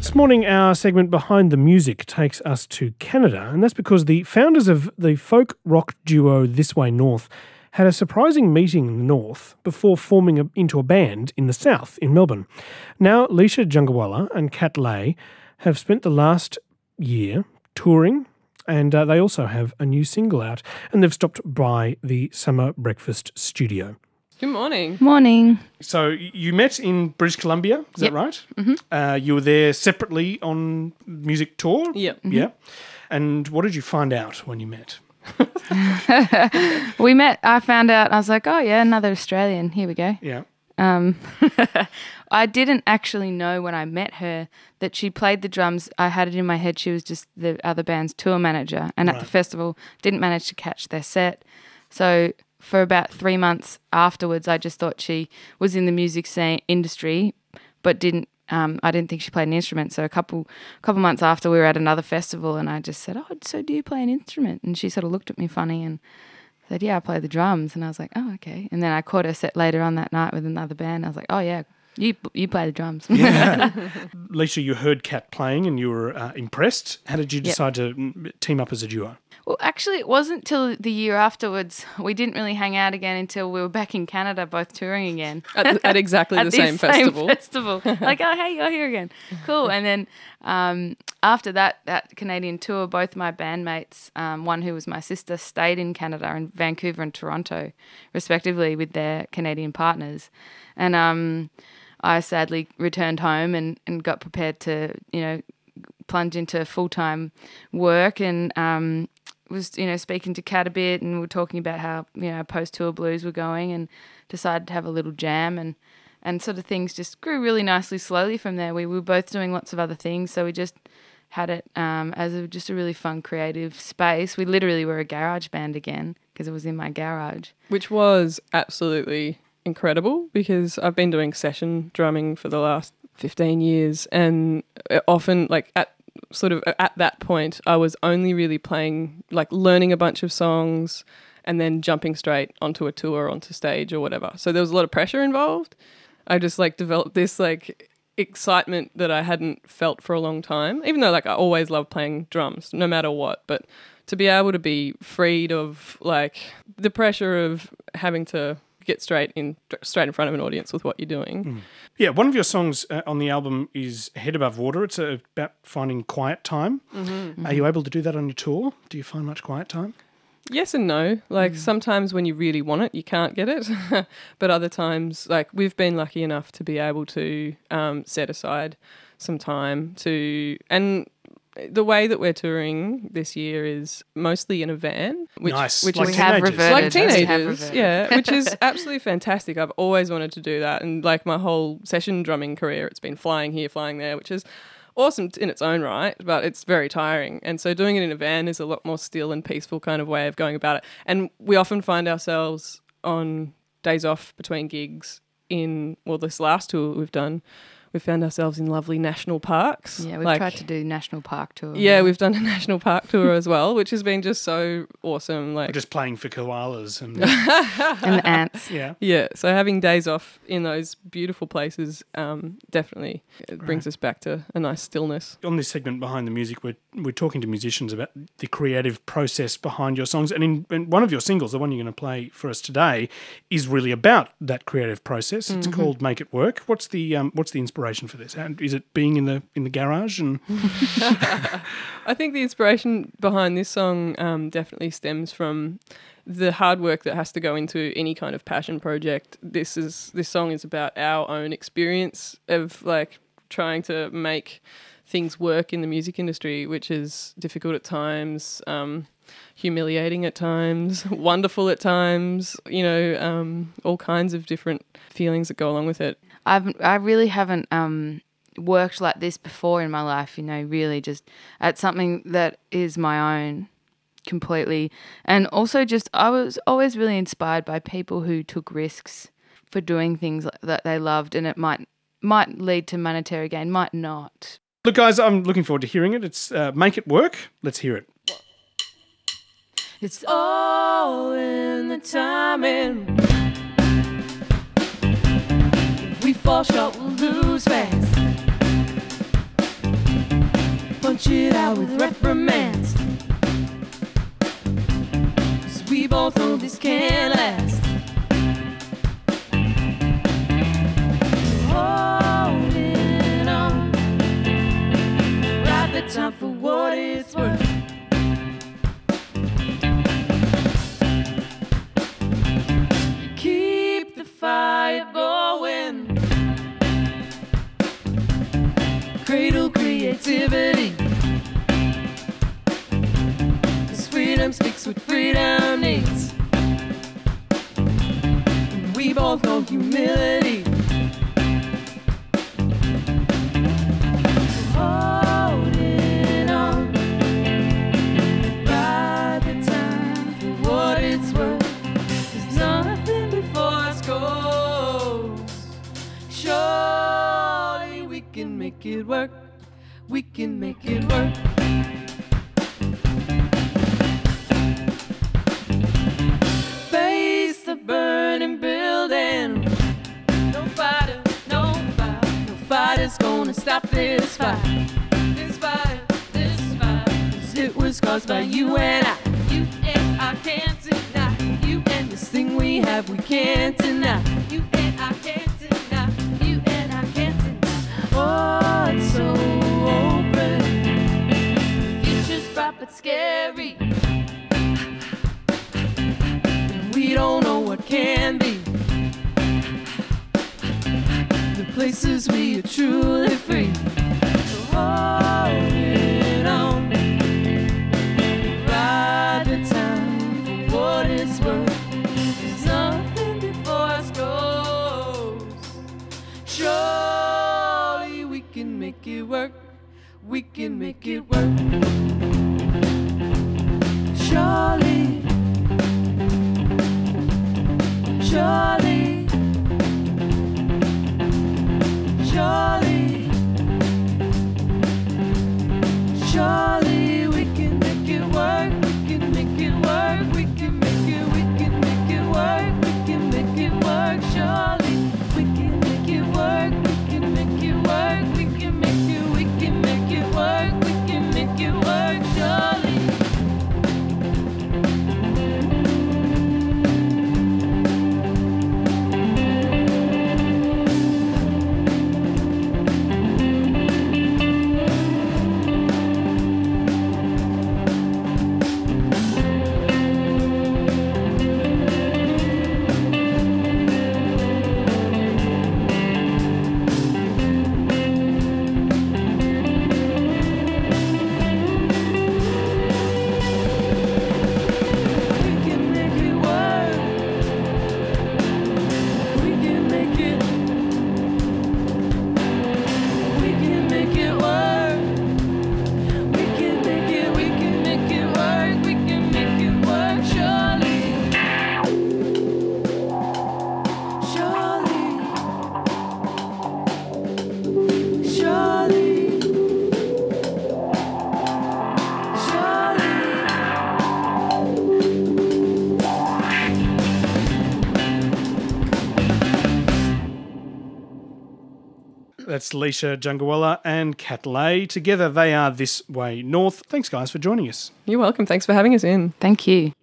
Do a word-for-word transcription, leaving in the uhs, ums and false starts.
This morning, our segment Behind the Music takes us to Canada, and that's because the founders of the folk rock duo This Way North had a surprising meeting in the north before forming a, into a band in the south in Melbourne. Now, Leisha Jungawala and Kat Lay have spent the last year touring, and uh, they also have a new single out, and they've stopped by the Summer Breakfast studio. Good morning. Morning. So you met in British Columbia, is Yep. that right? Mm-hmm. Uh, you were there separately on music tour? Yep. Mm-hmm. Yeah. And what did you find out when you met? We met, I found out, I was like, oh yeah, another Australian. Here we go. Yeah. Um, I didn't actually know when I met her that she played the drums. I had it in my head she was just the other band's tour manager. And at Right. the festival, didn't manage to catch their set. So for about three months afterwards, I just thought she was in the music scene, industry, but didn't. Um, I didn't think she played an instrument. So a couple couple months after, we were at another festival, and I just said, "Oh, so do you play an instrument?" And she sort of looked at me funny and said, "Yeah, I play the drums." And I was like, "Oh, okay." And then I caught her set later on that night with another band. I was like, "Oh yeah, you you play the drums." Yeah. Leisha, you heard Kat playing and you were uh, impressed. How did you Yep. decide to mm, team up as a duo? Well, actually, it wasn't till the year afterwards. We didn't really hang out again until we were back in Canada, both touring again. At, at exactly At the this same festival. festival. Like, oh, hey, you're here again. Cool. And then um, after that, that Canadian tour, both my bandmates, um, one who was my sister, stayed in Canada, in Vancouver and Toronto, respectively, with their Canadian partners. And um, I sadly returned home and, and got prepared to, you know, plunge into full-time work, and um, was, you know, speaking to Kat a bit, and we were talking about how, you know, post-tour blues were going, and decided to have a little jam, and, and sort of things just grew really nicely slowly from there. We were both doing lots of other things, so we just had it um, as a, just a really fun creative space. We literally were a garage band again because it was in my garage. Which was absolutely incredible, because I've been doing session drumming for the last fifteen years, and often, like, at sort of at that point, I was only really playing, like, learning a bunch of songs and then jumping straight onto a tour, onto stage or whatever. So there was a lot of pressure involved. I just, like, developed this, like, excitement that I hadn't felt for a long time, even though, like, I always loved playing drums no matter what. But to be able to be freed of, like, the pressure of having to get straight in straight in front of an audience with what you're doing. Mm. Yeah, one of your songs uh, on the album is Head Above Water. It's uh, about finding quiet time. Mm-hmm. Are you able to do that on your tour? Do you find much quiet time? Yes and no. Like, mm. sometimes when you really want it, you can't get it. But other times, like, we've been lucky enough to be able to um, set aside some time to... And the way that we're touring this year is mostly in a van. Which, nice. Which like is have teenagers. reverted. like We have teenagers, reverted. yeah, which is absolutely fantastic. I've always wanted to do that. And, like, my whole session drumming career, it's been flying here, flying there, which is awesome in its own right, but it's very tiring. And so doing it in a van is a lot more still and peaceful kind of way of going about it. And we often find ourselves on days off between gigs in, well, this last tour we've done, we found ourselves in lovely national parks. Yeah, we've like, tried to do national park tour. Yeah, we've done a national park tour as well, which has been just so awesome. Like, Or just playing for koalas. And And the ants. yeah. yeah, so having days off in those beautiful places um, definitely it brings Right. us back to a nice stillness. On this segment Behind the Music, we're, we're talking to musicians about the creative process behind your songs. And in, in one of your singles, the one you're going to play for us today, is really about that creative process. It's Mm-hmm. called Make It Work. What's the um, what's the inspiration for this? And is it being in the in the garage? And I think the inspiration behind this song um, definitely stems from the hard work that has to go into any kind of passion project. This is this song is about our own experience of, like, trying to make things work in the music industry, which is difficult at times, um, humiliating at times, wonderful at times, you know, um, all kinds of different feelings that go along with it. I've I really haven't um, worked like this before in my life, you know, really just at something that is my own completely. And also just I was always really inspired by people who took risks for doing things that they loved, and it might might lead to monetary gain, might not. look, guys, I'm looking forward to hearing it. It's uh, Make It Work. Let's hear it. It's all in the timing. If we fall short, we'll lose fast. dish it out with reprimands. 'Cause we both know this can't last. Holding on, right the time for what it's worth. Keep the fire going. Cradle creativity. 'Cause freedom sticks with freedom needs. And we both know humility. Holding on, by the time for what it's worth. There's nothing before us goes. Surely we can make it work. We can make it work. Face the burning building. No fighter, no fight, no fighter's gonna stop this fight. This fight, this fight. 'Cause it was caused by you and I. You and I can't deny. You and this thing we have we can't deny. You and I can't deny. You and I can't deny. Oh, it's so open. The future's bright but scary. And we don't know what can be. The places we are truly free. So holding on, ride the time for what it's worth. There's nothing before us goes. Surely we can make it work. We can make it work. Surely, surely, surely, surely we can make it work. We can make it work. We can make it. We can make it work. We can make it work. Surely we can make it work. We can make it work. We can make it. We can make it work. We can make it work. Surely. That's Leisha Jungawala and Kat Lay. Together they are This Way North. Thanks, guys, for joining us. You're welcome. Thanks for having us in. Thank you.